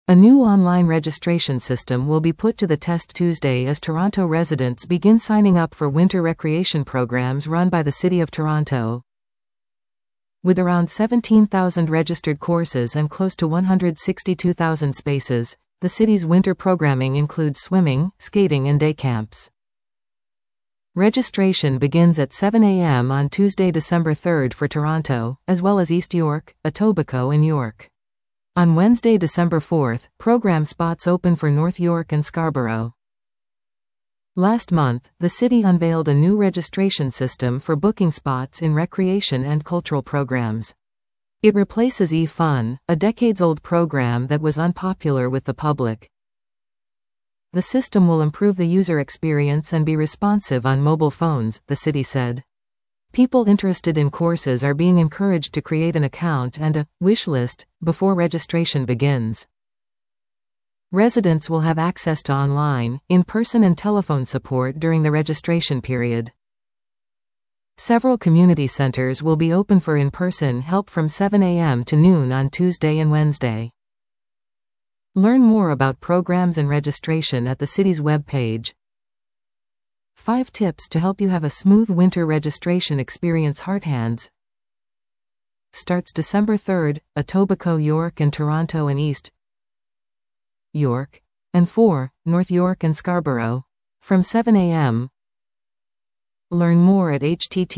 A new online registration system will be put to the test Tuesday as Toronto residents begin signing up for winter recreation programs run by the City of Toronto. With around 17,000 registered courses and close to 162,000 spaces, the city's winter programming includes swimming, skating and day camps. Registration begins at 7 a.m. on Tuesday, December 3rd for Toronto, as well as East York, Etobicoke and York. On Wednesday, December 4th, program spots open for North York and Scarborough. Last month, the city unveiled a new registration system for booking spots in recreation and cultural programs. It replaces eFun, a decades-old program that was unpopular with the public. The system will improve the user experience and be responsive on mobile phones, the city said. People interested in courses are being encouraged to create an account and a wish list before registration begins. Residents will have access to online, in-person and telephone support during the registration period. Several community centers will be open for in-person help from 7 a.m. to noon on Tuesday and Wednesday. Learn more about programs and registration at the city's webpage. 5 tips to help you have a smooth winter registration experience. Hearthands starts December 3rd, Etobicoke, York and Toronto and East York, and 4, North York and Scarborough, from 7 a.m. Learn more at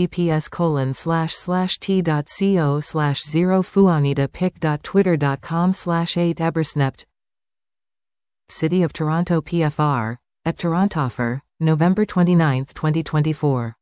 https://t.co/0fuanitapic.twitter.com/8ebersnept. City of Toronto PFR, at Torontofer, November 29, 2024.